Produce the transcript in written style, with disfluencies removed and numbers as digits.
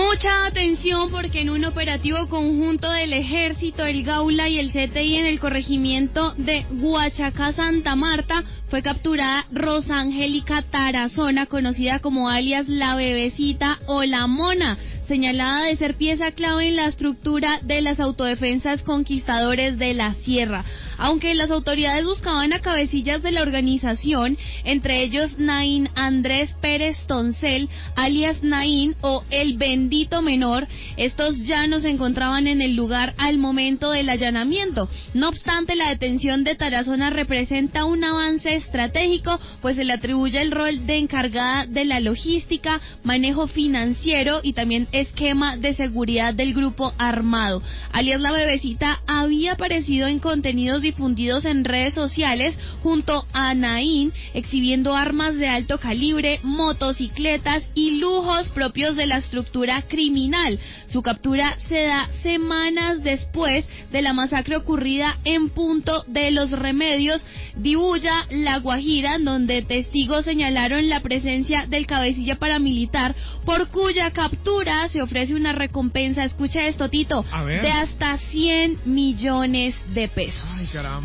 Mucha atención porque en un operativo conjunto del Ejército, el Gaula y el CTI en el corregimiento de Guachacá, Santa Marta, fue capturada Rosa Angélica Tarazona, conocida como alias La Bebecita o La Mona, señalada de ser pieza clave en la estructura de las autodefensas conquistadores de la Sierra. Aunque las autoridades buscaban a cabecillas de la organización, entre ellos Naín Andrés Pérez Toncel, alias Naín o El Bendito Menor, estos ya no se encontraban en el lugar al momento del allanamiento. No obstante, la detención de Tarazona representa un avance estratégico, pues se le atribuye el rol de encargada de la logística, manejo financiero y también esquema de seguridad del grupo armado. Alias La Bebecita había aparecido en contenidos difundidos en redes sociales junto a Naín, exhibiendo armas de alto calibre, motocicletas y lujos propios de la estructura criminal. Su captura se da semanas después de la masacre ocurrida en Punto de los Remedios, Dibuya, La Guajira, donde testigos señalaron la presencia del cabecilla paramilitar, por cuya captura se ofrece una recompensa, escucha esto, Tito, de hasta 100 millones de pesos. Ay, caramba.